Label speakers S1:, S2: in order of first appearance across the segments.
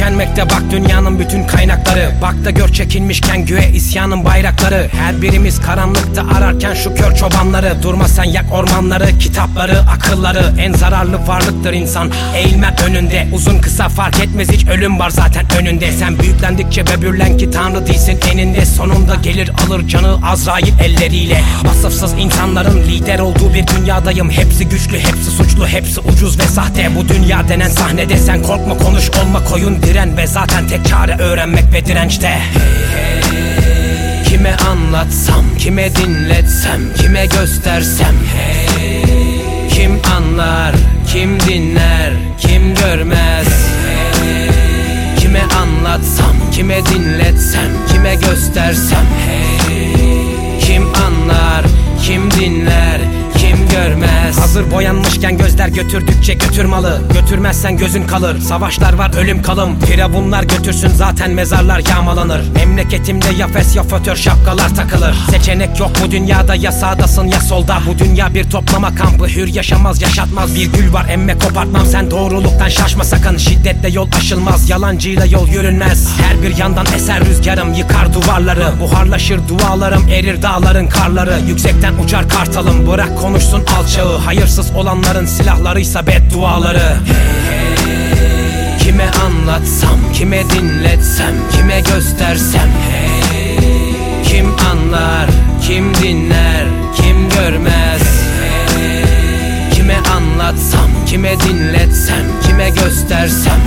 S1: tükenmekte bak dünyanın bütün kaynakları. Bak da gör çekilmişken göğe isyanın bayrakları. Her birimiz karanlıkta ararken şu kör çobanları. Durma sen yak ormanları, kitapları, akılları. En zararlı varlıktır insan, eğilme önünde. Uzun kısa fark etmez, hiç ölüm var zaten önünde. Sen büyüklendikçe böbürlen ki tanrı değilsin eninde. Sonunda gelir alır canı Azrail elleriyle. Vasıfsız insanların lider olduğu bir dünyadayım. Hepsi güçlü, hepsi suçlu, hepsi ucuz ve sahte. Bu dünya denen sahnede sen korkma, konuş, olma, koyun, diren. Ve zaten tek çare öğrenmek ve dirençte. Kime anlatsam, kime dinletsem, kime göstersem, kim anlar, kim dinler, kim görmez. Kime anlatsam, kime dinletsem, kime göstersem, kim anlar, kim dinler, kim görmez. Hazır boyanmışken gözler götürdükçe götürmalı. Götürmezsen gözün kalır. Savaşlar var, ölüm kalım. Firavunlar götürsün, zaten mezarlar yağmalanır. Memleketimde ya fes ya fötör şapkalar takılır. Seçenek yok bu dünyada, ya sağdasın ya solda. Bu dünya bir toplama kampı, hür yaşamaz yaşatmaz. Bir gül var emme kopartmam, sen doğruluktan şaşma sakın. Şiddetle yol aşılmaz, yalancıyla yol yürünmez. Her bir yandan eser rüzgarım, yıkar duvarları. Buharlaşır dualarım, erir dağların karları. Yüksekten uçar kartalım, bırak konuşsun alçağı. Hayırsız olanların silahlarıysa bedduaları. Kime anlatsam, kime dinletsem, kime göstersem, kim anlar, kim dinler, kim görmez. Kime anlatsam, kime dinletsem, kime göstersem,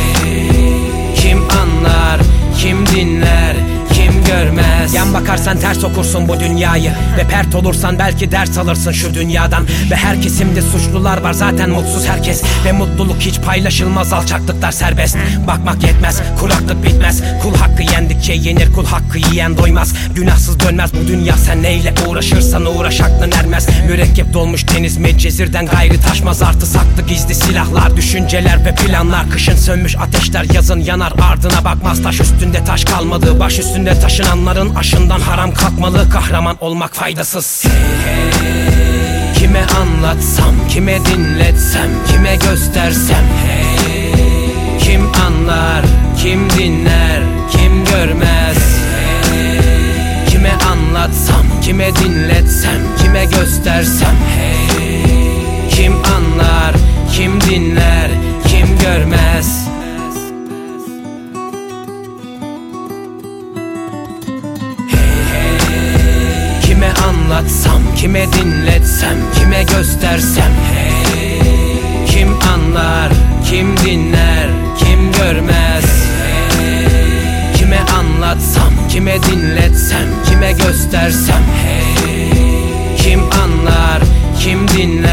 S1: kim anlar, kim dinler, kim görmez. Yan bakarsan ters okursun bu dünyayı. Ve pert olursan belki ders alırsın şu dünyadan. Ve her kesimde suçlular var, zaten mutsuz herkes. Ve mutluluk hiç paylaşılmaz, alçaklıklar serbest. Bakmak yetmez, kuraklık bitmez. Kul hakkı yendikçe yenir, kul hakkı yiyen doymaz. Günahsız dönmez bu dünya, sen neyle uğraşırsan uğraş aklın ermez. Mürekkep dolmuş deniz Medcezir'den gayrı taşmaz. Artı saklı gizli silahlar, düşünceler ve planlar. Kışın sönmüş ateşler yazın yanar, ardına bakmaz. Taş üstünde taş kalmadı, baş üstünde taşınanların aşından haram kalkmalı. Kahraman olmak faydasız. Kime anlatsam, kime dinletsem, kime göstersem, kim anlar, kim dinler, kim görmez. Kime anlatsam, kime dinletsem, kime göstersem, kim anlar, kim dinler, kim görmez. Kime anlatsam, kime dinletsem, kime göstersem, kim anlar, kim dinler, kim görmez. Kime anlatsam, kime dinletsem, kime göstersem, kim anlar, kim dinler.